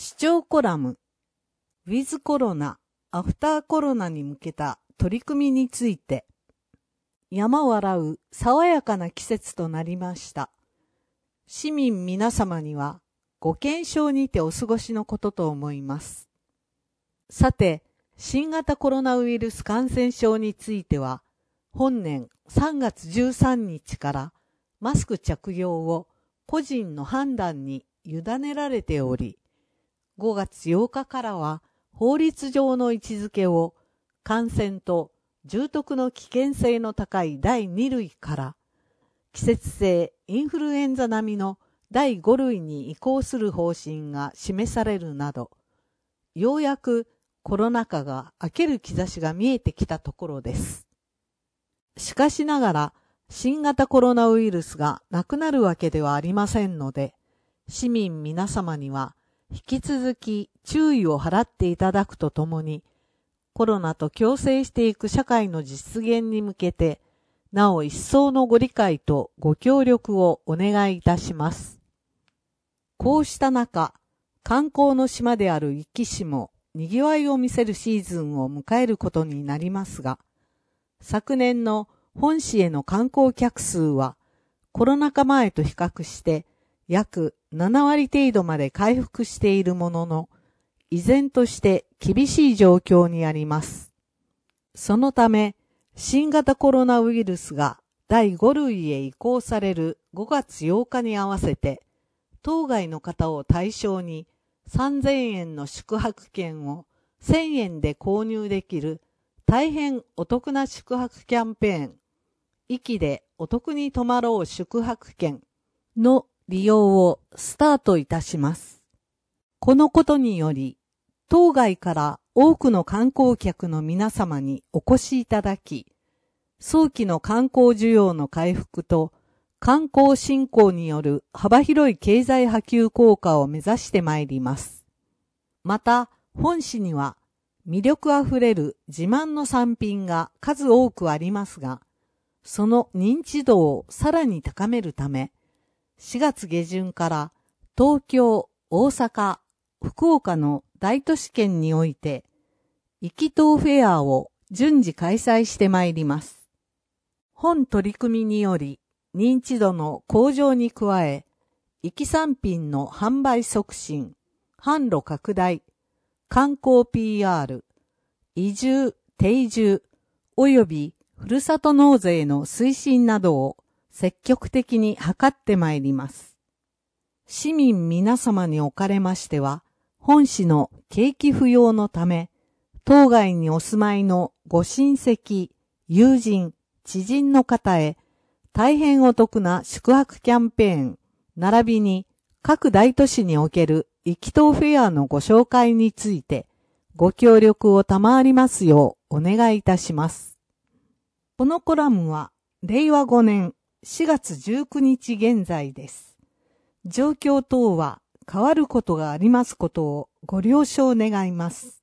視聴コラム、ウィズコロナ、アフターコロナに向けた取り組みについて、山を洗う爽やかな季節となりました。市民皆様にはご健勝にてお過ごしのことと思います。さて、新型コロナウイルス感染症については、本年3月13日からマスク着用を個人の判断に委ねられており、5月8日からは法律上の位置づけを感染と重篤の危険性の高い第2類から季節性インフルエンザ並みの第5類に移行する方針が示されるなど、ようやくコロナ禍が明ける兆しが見えてきたところです。しかしながら新型コロナウイルスがなくなるわけではありませんので、市民皆様には引き続き注意を払っていただくとともに、コロナと共生していく社会の実現に向けて、なお一層のご理解とご協力をお願いいたします。こうした中、観光の島である壱岐市も賑わいを見せるシーズンを迎えることになりますが、昨年の本市への観光客数はコロナ禍前と比較して約7割程度まで回復しているものの、依然として厳しい状況にあります。そのため、新型コロナウイルスが第5類へ移行される5月8日に合わせて、当該の方を対象に3000円の宿泊券を1000円で購入できる大変お得な宿泊キャンペーン、壱岐でお得に泊まろう宿泊券の利用をスタートいたします。このことにより、当該から多くの観光客の皆様にお越しいただき、早期の観光需要の回復と観光振興による幅広い経済波及効果を目指してまいります。また、本市には魅力あふれる自慢の産品が数多くありますが、その認知度をさらに高めるため、4月下旬から東京、大阪、福岡の大都市圏において、壱岐島フェアを順次開催してまいります。本取り組みにより、認知度の向上に加え、壱岐産品の販売促進、販路拡大、観光 PR、移住、定住、及びふるさと納税の推進などを積極的に図ってまいります。市民皆様におかれましては、本市の景気浮揚のため、当該にお住まいのご親戚、友人、知人の方へ、大変お得な宿泊キャンペーン、並びに各大都市における壱岐島フェアのご紹介について、ご協力を賜りますようお願いいたします。このコラムは、令和5年4月19日現在です。状況等は変わることがありますことをご了承願います。